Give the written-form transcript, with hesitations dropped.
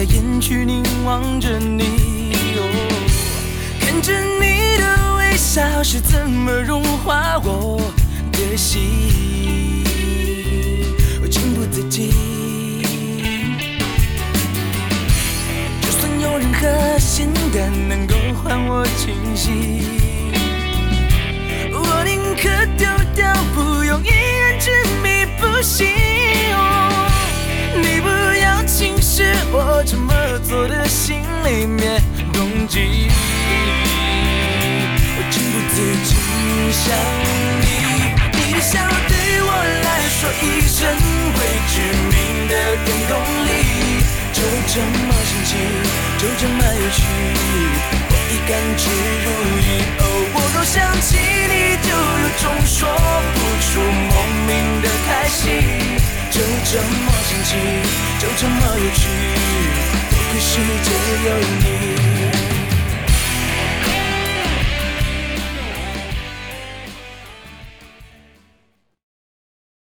眼去凝望着你，看着你的微笑是怎么融化我的心，我情不自禁。就算有任何仙丹能够换我清醒，我宁可丢掉，不用一人执迷不醒。你不要轻视我这么做的心里面动机，我情不自禁想你。你的笑对我来说已成为致命的电动力，就这么神奇，就这么有趣，我已甘之如饴。我若想起你，就有种说不出莫名的开心，就这么神奇，就这么有趣，多亏世界有你。